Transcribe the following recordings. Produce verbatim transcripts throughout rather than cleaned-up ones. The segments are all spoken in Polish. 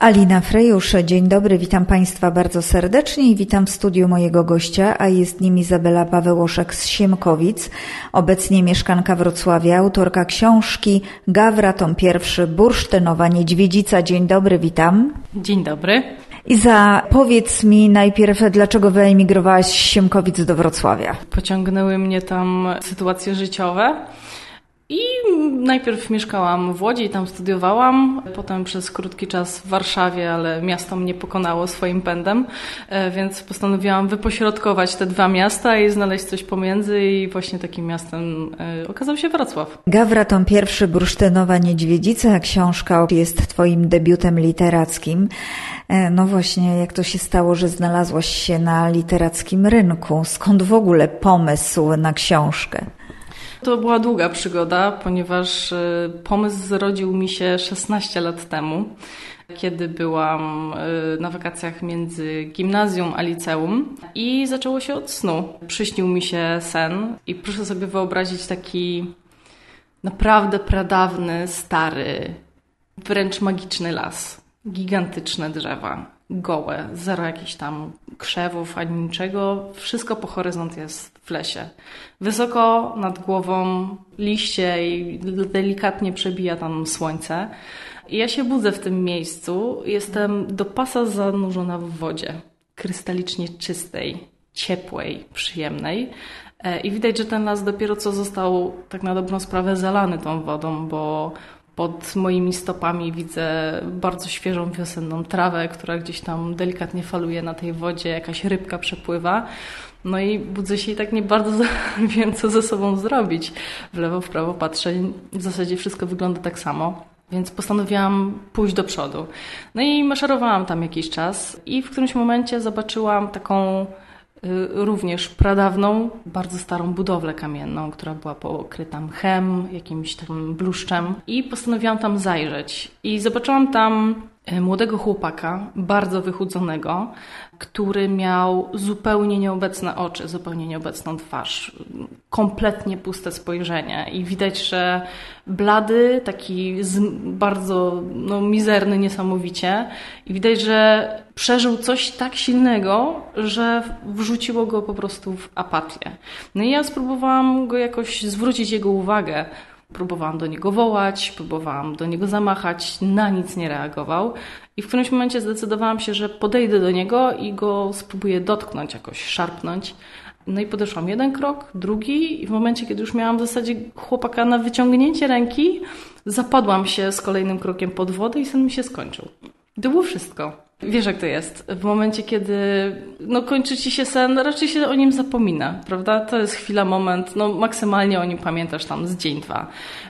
Alina Frejusz, dzień dobry, witam Państwa bardzo serdecznie i witam w studiu mojego gościa, a jest nim Izabela Pawełoszek z Siemkowic, obecnie mieszkanka Wrocławia, autorka książki Gawra, tom pierwszy, Bursztynowa Niedźwiedzica. Dzień dobry, witam. Dzień dobry. Iza, powiedz mi najpierw, dlaczego wyemigrowałaś z Siemkowic do Wrocławia? Pociągnęły mnie tam sytuacje życiowe. I najpierw mieszkałam w Łodzi i tam studiowałam, potem przez krótki czas w Warszawie, ale miasto mnie pokonało swoim pędem, więc postanowiłam wypośrodkować te dwa miasta i znaleźć coś pomiędzy i właśnie takim miastem okazał się Wrocław. Gawra, tom pierwszy, Bursztynowa Niedźwiedzica, książka jest Twoim debiutem literackim. No właśnie, jak to się stało, że znalazłaś się na literackim rynku? Skąd w ogóle pomysł na książkę? To była długa przygoda, ponieważ pomysł zrodził mi się szesnaście lat temu, kiedy byłam na wakacjach między gimnazjum a liceum i zaczęło się od snu. Przyśnił mi się sen i proszę sobie wyobrazić taki naprawdę pradawny, stary, wręcz magiczny las. Gigantyczne drzewa, gołe, zero jakichś tam krzewów ani niczego. Wszystko po horyzont jest w lesie. Wysoko nad głową liście i delikatnie przebija tam słońce. I ja się budzę w tym miejscu. Jestem do pasa zanurzona w wodzie. Krystalicznie czystej, ciepłej, przyjemnej. I widać, że ten las dopiero co został tak na dobrą sprawę zalany tą wodą, bo pod moimi stopami widzę bardzo świeżą wiosenną trawę, która gdzieś tam delikatnie faluje na tej wodzie, jakaś rybka przepływa. No i budzę się i tak nie bardzo wiem, co ze sobą zrobić. W lewo, w prawo patrzę, w zasadzie wszystko wygląda tak samo. Więc postanowiłam pójść do przodu. No i maszerowałam tam jakiś czas i w którymś momencie zobaczyłam taką również pradawną, bardzo starą budowlę kamienną, która była pokryta mchem, jakimś tam bluszczem i postanowiłam tam zajrzeć. I zobaczyłam tam młodego chłopaka, bardzo wychudzonego, który miał zupełnie nieobecne oczy, zupełnie nieobecną twarz, kompletnie puste spojrzenie i widać, że blady, taki z, bardzo no, mizerny niesamowicie i widać, że przeżył coś tak silnego, że wrzuciło go po prostu w apatię. No i ja spróbowałam go jakoś zwrócić jego uwagę. Próbowałam do niego wołać, próbowałam do niego zamachać, na nic nie reagował i w którymś momencie zdecydowałam się, że podejdę do niego i go spróbuję dotknąć, jakoś szarpnąć. No i podeszłam jeden krok, drugi i w momencie, kiedy już miałam w zasadzie chłopaka na wyciągnięcie ręki, zapadłam się z kolejnym krokiem pod wodę i sen mi się skończył. To było wszystko. Wiesz, jak to jest. W momencie, kiedy no, kończy ci się sen, raczej się o nim zapomina, prawda? To jest chwila, moment, no maksymalnie o nim pamiętasz tam z dzień, dwa.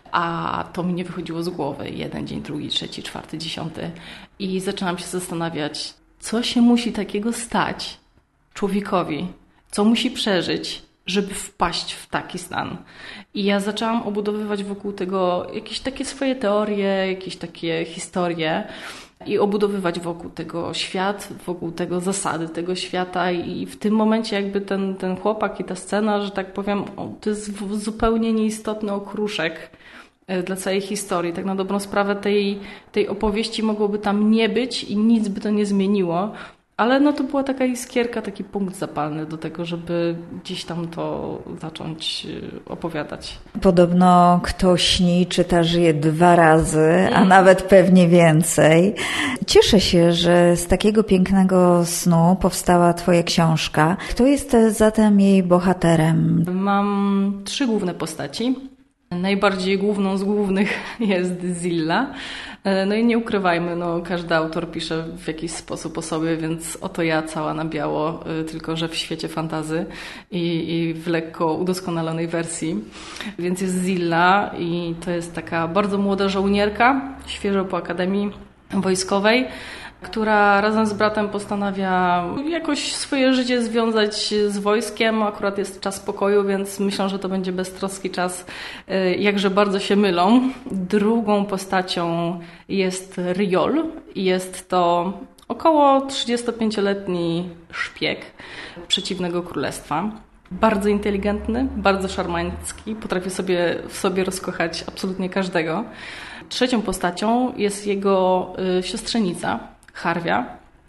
A to mi nie wychodziło z głowy. Jeden dzień, drugi, trzeci, czwarty, dziesiąty. I zaczęłam się zastanawiać, co się musi takiego stać człowiekowi, co musi przeżyć, żeby wpaść w taki stan. I ja zaczęłam obudowywać wokół tego jakieś takie swoje teorie, jakieś takie historie, i obudowywać wokół tego świat, wokół tego zasady tego świata i w tym momencie jakby ten, ten chłopak i ta scena, że tak powiem, to jest zupełnie nieistotny okruszek dla całej historii. Tak na dobrą sprawę tej, tej opowieści mogłoby tam nie być i nic by to nie zmieniło, ale no to była taka iskierka, taki punkt zapalny do tego, żeby gdzieś tam to zacząć opowiadać. Podobno kto śni, czyta, żyje dwa razy, a nawet pewnie więcej. Cieszę się, że z takiego pięknego snu powstała Twoja książka. Kto jest zatem jej bohaterem? Mam trzy główne postaci. Najbardziej główną z głównych jest Zilla. No i nie ukrywajmy, no, każdy autor pisze w jakiś sposób o sobie, więc oto ja cała na biało, tylko że w świecie fantasy i, i w lekko udoskonalonej wersji. Więc jest Zilla i to jest taka bardzo młoda żołnierka, świeżo po akademii wojskowej, która razem z bratem postanawia jakoś swoje życie związać z wojskiem. Akurat jest czas pokoju, więc myślą, że to będzie beztroski czas. Jakże bardzo się mylą. Drugą postacią jest Riol. Jest to około trzydziestopięcioletni szpieg przeciwnego królestwa. Bardzo inteligentny, bardzo szarmancki, potrafi sobie w sobie rozkochać absolutnie każdego. Trzecią postacią jest jego y, siostrzenica, Harvia,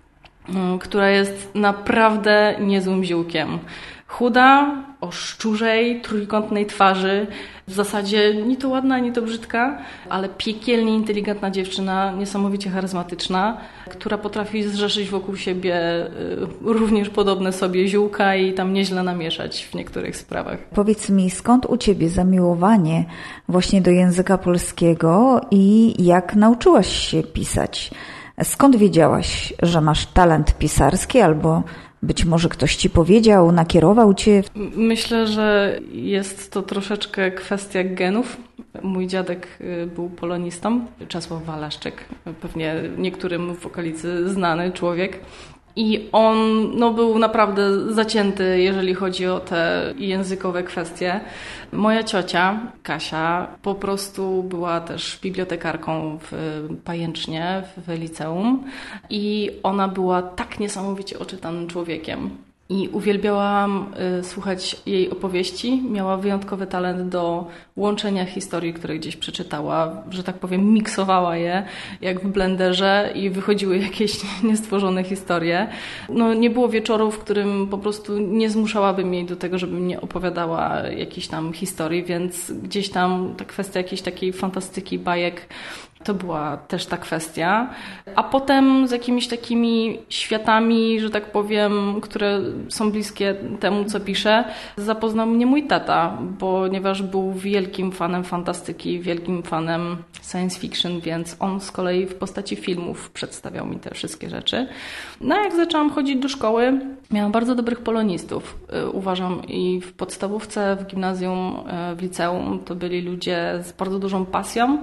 która jest naprawdę niezłym ziółkiem. Chuda, o szczurzej, trójkątnej twarzy, w zasadzie ni to ładna, ni to brzydka, ale piekielnie inteligentna dziewczyna, niesamowicie charyzmatyczna, która potrafi zrzeszyć wokół siebie również podobne sobie ziółka i tam nieźle namieszać w niektórych sprawach. Powiedz mi, skąd u Ciebie zamiłowanie właśnie do języka polskiego i jak nauczyłaś się pisać? Skąd wiedziałaś, że masz talent pisarski albo być może ktoś Ci powiedział, nakierował Cię? Myślę, że jest to troszeczkę kwestia genów. Mój dziadek był polonistą, Czesław Walaszczyk, pewnie niektórym w okolicy znany człowiek. I on no, był naprawdę zacięty, jeżeli chodzi o te językowe kwestie. Moja ciocia, Kasia, po prostu była też bibliotekarką w Pajęcznie, w liceum i ona była tak niesamowicie oczytanym człowiekiem. I uwielbiałam y, słuchać jej opowieści. Miała wyjątkowy talent do łączenia historii, które gdzieś przeczytała, że tak powiem, miksowała je jak w blenderze i wychodziły jakieś niestworzone historie. No, nie było wieczoru, w którym po prostu nie zmuszałabym jej do tego, żeby mnie opowiadała jakiejś tam historii, więc gdzieś tam ta kwestia jakiejś takiej fantastyki, bajek, to była też ta kwestia. A potem z jakimiś takimi światami, że tak powiem, które są bliskie temu, co piszę, zapoznał mnie mój tata, ponieważ był wielkim fanem fantastyki, wielkim fanem science fiction, więc on z kolei w postaci filmów przedstawiał mi te wszystkie rzeczy. No a jak zaczęłam chodzić do szkoły, miałam bardzo dobrych polonistów. Uważam i w podstawówce, w gimnazjum, w liceum to byli ludzie z bardzo dużą pasją,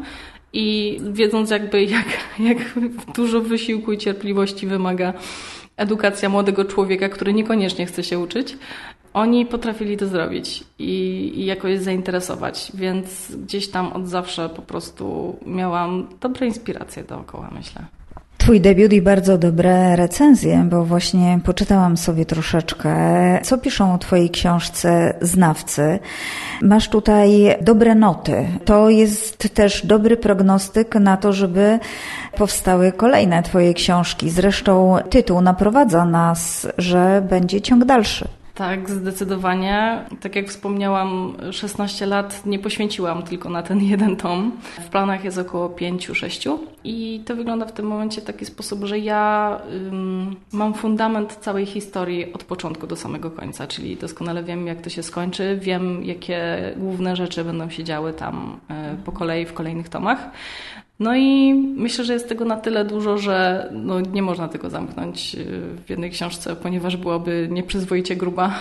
i wiedząc jakby jak, jak dużo wysiłku i cierpliwości wymaga edukacja młodego człowieka, który niekoniecznie chce się uczyć, oni potrafili to zrobić i, i jakoś zainteresować, więc gdzieś tam od zawsze po prostu miałam dobre inspiracje dookoła, myślę. Twój debiut i bardzo dobre recenzje, bo właśnie poczytałam sobie troszeczkę, co piszą o Twojej książce znawcy. Masz tutaj dobre noty. To jest też dobry prognostyk na to, żeby powstały kolejne Twoje książki. Zresztą tytuł naprowadza nas, że będzie ciąg dalszy. Tak, zdecydowanie. Tak jak wspomniałam, szesnaście lat nie poświęciłam tylko na ten jeden tom. W planach jest około pięciu, sześciu i to wygląda w tym momencie w taki sposób, że ja ym, mam fundament całej historii od początku do samego końca, czyli doskonale wiem, jak to się skończy, wiem, jakie główne rzeczy będą się działy tam y, po kolei w kolejnych tomach. No i myślę, że jest tego na tyle dużo, że no nie można tego zamknąć w jednej książce, ponieważ byłaby nieprzyzwoicie gruba.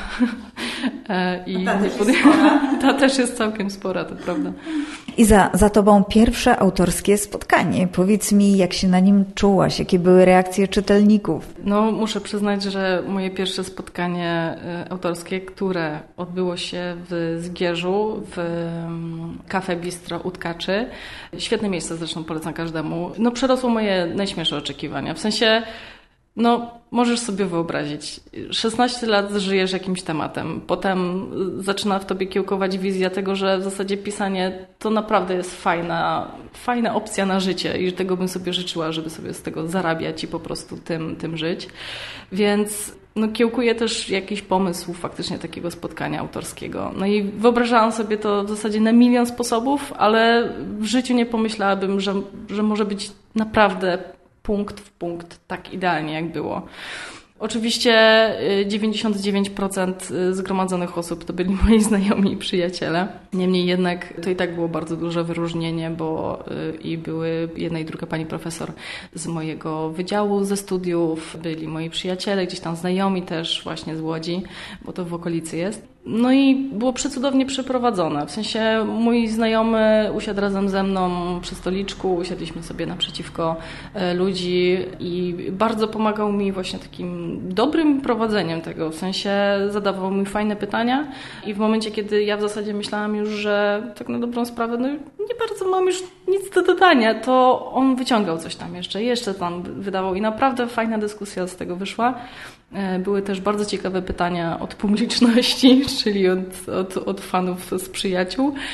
I ta, też pod... ta też jest całkiem spora, to prawda. I za, za Tobą pierwsze autorskie spotkanie. Powiedz mi, jak się na nim czułaś? Jakie były reakcje czytelników? No, muszę przyznać, że moje pierwsze spotkanie autorskie, które odbyło się w Zgierzu, w Cafe Bistro u Tkaczy, świetne miejsce zresztą, polecam każdemu, no przerosło moje najśmielsze oczekiwania. W sensie, no możesz sobie wyobrazić, szesnaście lat żyjesz jakimś tematem, potem zaczyna w tobie kiełkować wizja tego, że w zasadzie pisanie to naprawdę jest fajna, fajna opcja na życie i tego bym sobie życzyła, żeby sobie z tego zarabiać i po prostu tym, tym żyć. Więc no, kiełkuję też jakiś pomysł faktycznie takiego spotkania autorskiego. No i wyobrażałam sobie to w zasadzie na milion sposobów, ale w życiu nie pomyślałabym, że, że może być naprawdę punkt w punkt tak idealnie, jak było. Oczywiście dziewięćdziesiąt dziewięć procent zgromadzonych osób to byli moi znajomi i przyjaciele. Niemniej jednak to i tak było bardzo duże wyróżnienie, bo i były jedna i druga pani profesor z mojego wydziału, ze studiów, byli moi przyjaciele, gdzieś tam znajomi też właśnie z Łodzi, bo to w okolicy jest. No i było przecudownie przeprowadzone. W sensie mój znajomy usiadł razem ze mną przy stoliczku, usiadliśmy sobie naprzeciwko ludzi i bardzo pomagał mi właśnie takim dobrym prowadzeniem tego. W sensie zadawał mi fajne pytania i w momencie, kiedy ja w zasadzie myślałam już, że tak na dobrą sprawę, no nie bardzo mam już nic do dodania, to on wyciągał coś tam jeszcze, jeszcze tam wydawał i naprawdę fajna dyskusja z tego wyszła. Były też bardzo ciekawe pytania od publiczności, czyli od, od, od fanów z przyjaciół.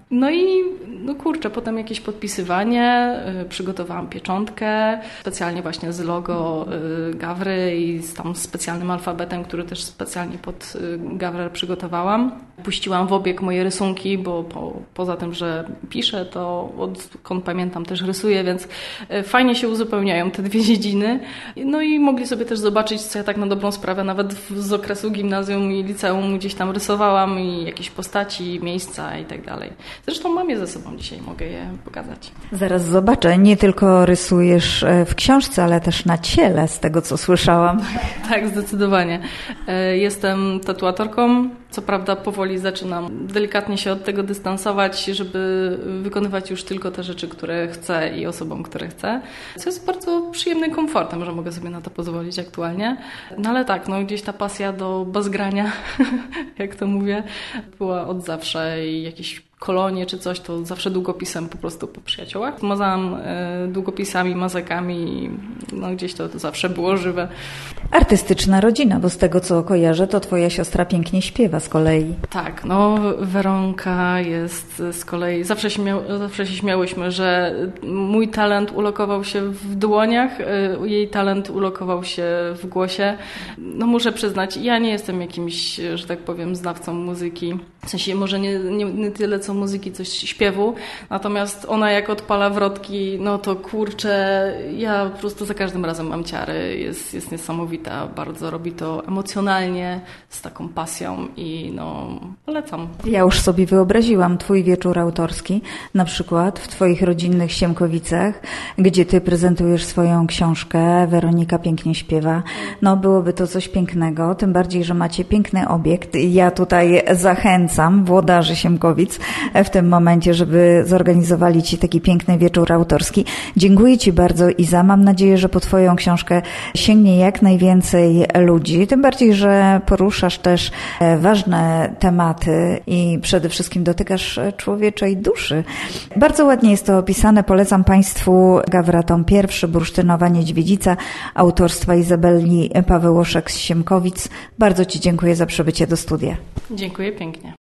No i no kurczę, potem jakieś podpisywanie, y, przygotowałam pieczątkę, specjalnie właśnie z logo y, Gawry i z tam specjalnym alfabetem, który też specjalnie pod y, Gawrę przygotowałam. Puściłam w obieg moje rysunki, bo po, poza tym, że piszę, to odkąd pamiętam też rysuję, więc y, fajnie się uzupełniają te dwie dziedziny. No i mogli sobie też zobaczyć, co ja tak na dobrą sprawę nawet w, z okresu gimnazjum i liceum gdzieś tam rysowałam i jakieś postaci, miejsca i tak dalej. Zresztą mam je ze sobą dzisiaj, mogę je pokazać. Zaraz zobaczę, nie tylko rysujesz w książce, ale też na ciele, z tego co słyszałam. Tak, zdecydowanie. Jestem tatuatorką, co prawda powoli zaczynam delikatnie się od tego dystansować, żeby wykonywać już tylko te rzeczy, które chcę i osobom, które chcę, co jest bardzo przyjemnym komfortem, że mogę sobie na to pozwolić aktualnie. No ale tak, no gdzieś ta pasja do bazgrania, jak to mówię, była od zawsze i jakieś kolonie czy coś, to zawsze długopisem po prostu po przyjaciołach. Mazałam y, długopisami, mazakami, no gdzieś to, to zawsze było żywe. Artystyczna rodzina, bo z tego co kojarzę, to twoja siostra pięknie śpiewa z kolei. Tak, no Weronka jest z kolei, zawsze, śmiał, zawsze się śmiałyśmy, że mój talent ulokował się w dłoniach, y, jej talent ulokował się w głosie. No muszę przyznać, ja nie jestem jakimś, że tak powiem, znawcą muzyki. W sensie może nie, nie, nie tyle co muzyki, coś śpiewu, natomiast ona jak odpala wrotki, no to kurczę, ja po prostu za każdym razem mam ciary, jest, jest niesamowita, bardzo robi to emocjonalnie, z taką pasją i no polecam. Ja już sobie wyobraziłam twój wieczór autorski, na przykład w twoich rodzinnych Siemkowicach, gdzie ty prezentujesz swoją książkę, Weronika pięknie śpiewa, no byłoby to coś pięknego, tym bardziej, że macie piękny obiekt. Ja tutaj zachęcam włodarzy Siemkowic w tym momencie, żeby zorganizowali ci taki piękny wieczór autorski. Dziękuję ci bardzo, Iza. Mam nadzieję, że po twoją książkę sięgnie jak najwięcej ludzi. Tym bardziej, że poruszasz też ważne tematy i przede wszystkim dotykasz człowieczej duszy. Bardzo ładnie jest to opisane. Polecam Państwu Gawra tom pierwszy, Bursztynowa Niedźwiedzica, autorstwa Izabeli Pawełoszek z Siemkowic. Bardzo ci dziękuję za przybycie do studia. Dziękuję pięknie.